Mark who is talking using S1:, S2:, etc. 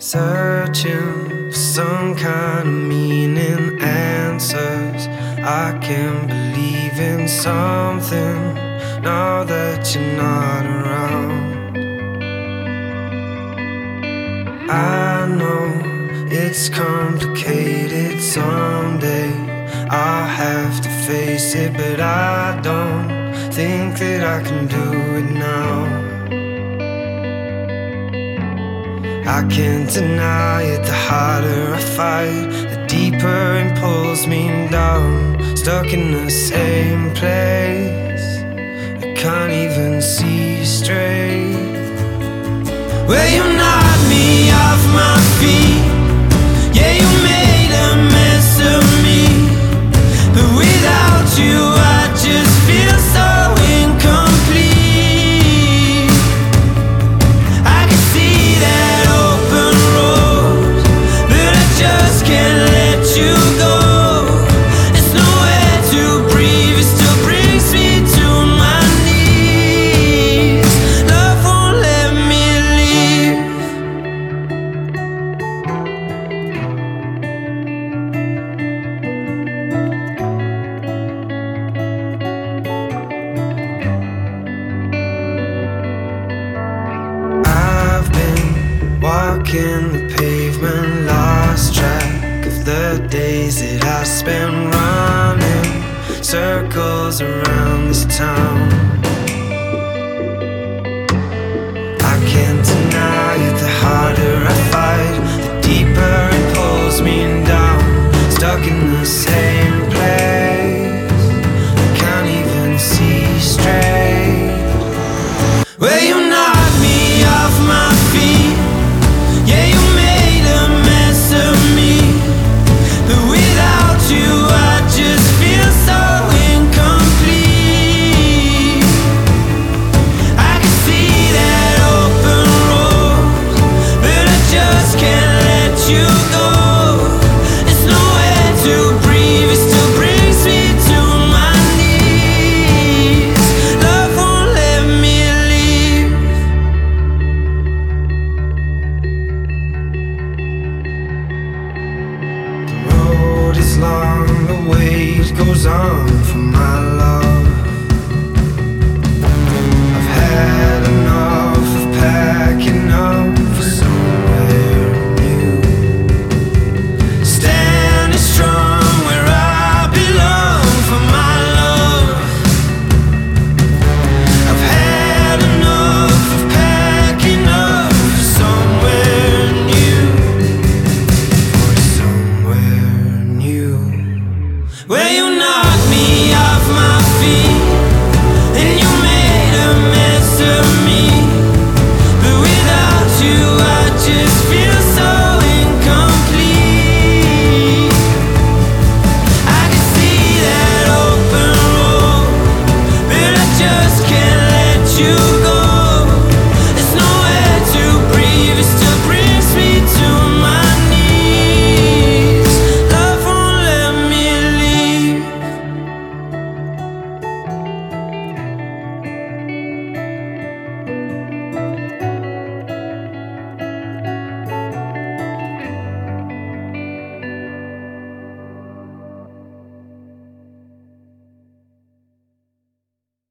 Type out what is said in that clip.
S1: Searching for some kind of meaning, answers. I can believe in something now that you're not around. I know it's complicated. Someday I'll have to face it, but I don't think that I can do it now. I can't deny it, the harder I fight, the deeper it pulls me down. Stuck in the same place, I can't even see straight. Well, you knocked me off my feet, yeah, you made a mess of me, but without you I just feel so incomplete. I can see that open road, but I just can't let you go. There's nowhere to breathe, it still brings me to my knees. Love won't let me leave. I've been walking the pavement, lost track of the days that I spent running circles around this town.